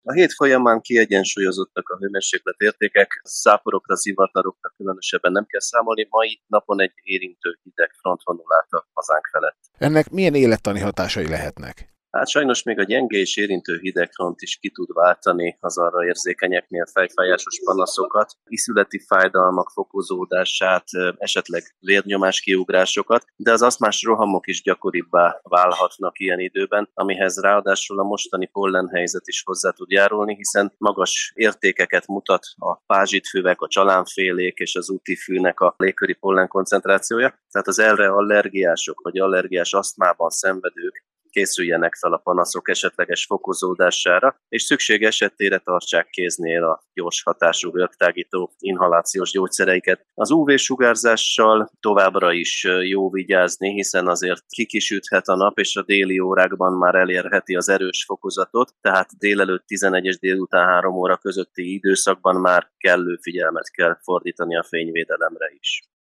A hét folyamán kiegyensúlyozottak a hőmérsékletértékek, záporokra, zivatarokra különösebben nem kell számolni, mai napon egy érintő hideg front vonul át a hazánk felett. Ennek milyen élettani hatásai lehetnek? Hát sajnos még a gyenge és érintő hidegfront is ki tud váltani az arra érzékenyeknél fejfájásos panaszokat, iszületi fájdalmak fokozódását, esetleg vérnyomás kiugrásokat, de az asztmás rohamok is gyakoribbá válhatnak ilyen időben, amihez ráadásul a mostani pollenhelyzet is hozzá tud járulni, hiszen magas értékeket mutat a pázsitfüvek, a csalánfélék és az útifűnek a légköri pollen koncentrációja, tehát az erre allergiások vagy allergiás asztmában szenvedők készüljenek fel a panaszok esetleges fokozódására, és szükség esetére tartsák kéznél a gyors hatású rögtágító inhalációs gyógyszereiket. Az UV-sugárzással továbbra is jó vigyázni, hiszen azért kikisüthet a nap, és a déli órákban már elérheti az erős fokozatot, tehát délelőtt 11 és délután 3 óra közötti időszakban már kellő figyelmet kell fordítani a fényvédelemre is.